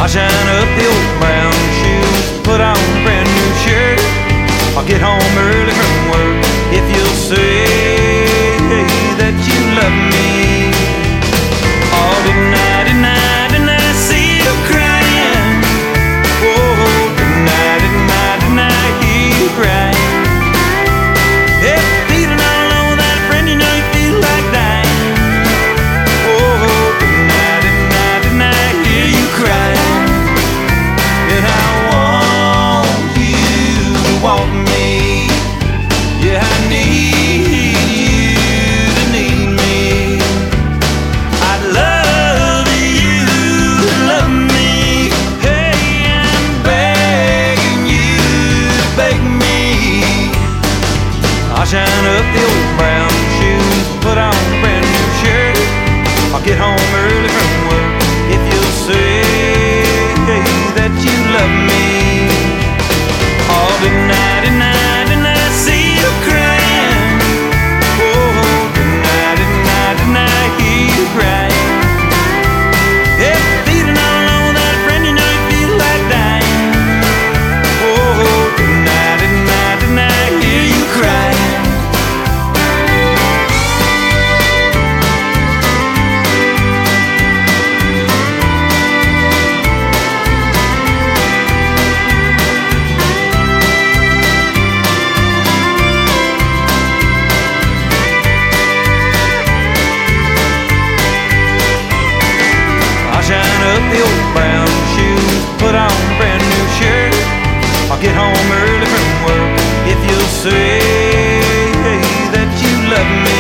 I'll shine up the old brown shoes, put on a brand new shirt. I'll get home early from work if you'll say that you love me. Oh, tonight, tonight, tonight, I see you crying. Oh, tonight, tonight, tonight, I hear you crying. If you're feeling all alone without a friend, you know you feel like dying. Oh, tonight, tonight, tonight, I hear you crying. And I want you to want me. Yeah, I need you to need me. I'd love you to love me. Hey, I'm begging you to beg me. I'll shine up the old brown shoes, put on a brand new shirt. I'll get home early from work if you'll say that you love me. All tonight, tonight, tonight, I see you crying. Oh, tonight, tonight, tonight, I hear you crying. If you're feeling all alone without a friend, you know you feel like dying. Oh, tonight, tonight, tonight, I hear you crying. I'll shine up the old brown shoes, put on a brand new shirt. I'll get home early from work if you'll say that you love me.